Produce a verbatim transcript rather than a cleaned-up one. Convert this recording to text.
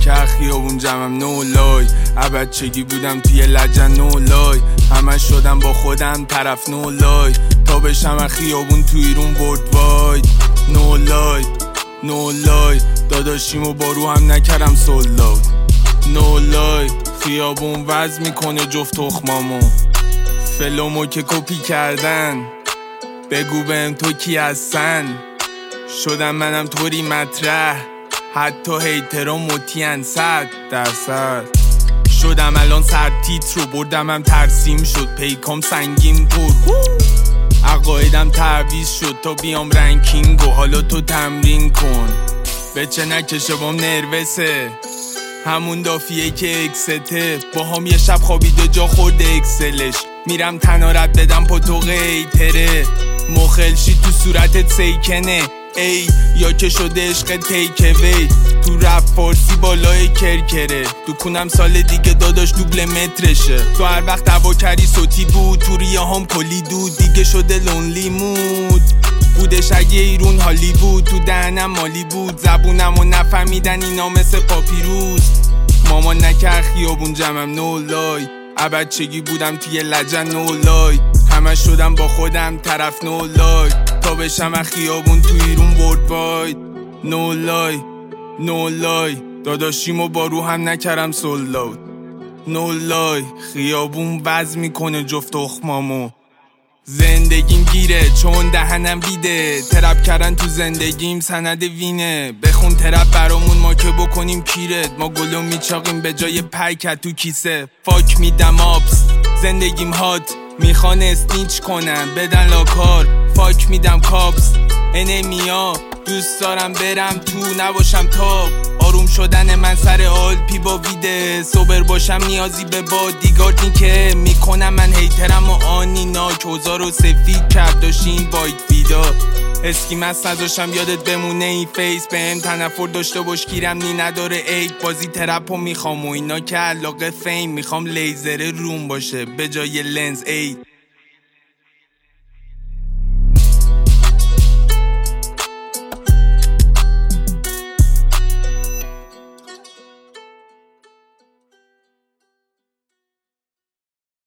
نکه خیابون جمعم نو لای بچگی بودم توی لجن نو لای همه شدم با خودم طرف نو لای تا بشم خیابون تو ایرون ورد واید نو لای نو لای داداشیمو با رو هم نکردم سولاد نو لای خیابون وز میکنه جفت تخمامو فلومو که کپی کردن بگو بهم تو کی هستن شدم منم طوری مطرح حتی هیترا مطیعن صد درصد شدم الان سر تیتر رو بردم هم ترسیم شد پیکام سنگین بود عقایدم تعویض شد تا بیام رنکینگ و حالا تو تمرین کن بچه نکشه بام نروسه همون دافیه که اکسته با هم یه شب خوابیده جا خورده اکسلش میرم تنارت بدم پا تو غیتره مخلشی تو صورتت سیکنه ای یا که شده عشق تیک وی تو رپ فارسی بالای کرکره تو کنم سال دیگه داداش دوبل مترشه تو هر وقت دعوا کردی صوتی بود تو ریه هم کلی دود دیگه شده لونلی مود بودش اگه ایرون هالیوود تو دهنم مالی بود زبونم و نفهمیدن اینا مثل پاپیروس مامان نکر خیابون جمعم نو لای بچگی بودم توی لجن نو لای همه شدم با خودم طرف نو لای تا بشم خیابون تو ایرون ورد واید نو لای نو لای داداشیمو با رو هم نکردم سولاد نو لای خیابون وز میکنه جفت تخمامو زندگیم گیره چون دهنم بیده ترپ کردن تو زندگیم سند وینه بخون ترپ برامون ما که بکنیم کیرت ما گلو میچاقیم به جای پرکت تو کیسه فاک میدم آبس زندگیم هات میخوان اسنیچ کنم بدن لاکار فاک میدم کابس انمیا دوست دارم برم تو نباشم تاب آروم شدن من سر آلپی با ویده سوبر باشم نیازی به بادیگاردی که میکنم من هیترم و آنی ناک اوزا رو سفید کرد داشتین وایت ویدا اسکیم از نذاشم یادت بمونه این فیس بهم تنفر داشته باش گیرم نی نداره ایک بازی ترپو میخوام و اینا که علاقه فیم میخوام لیزر روم باشه به جای لنز ای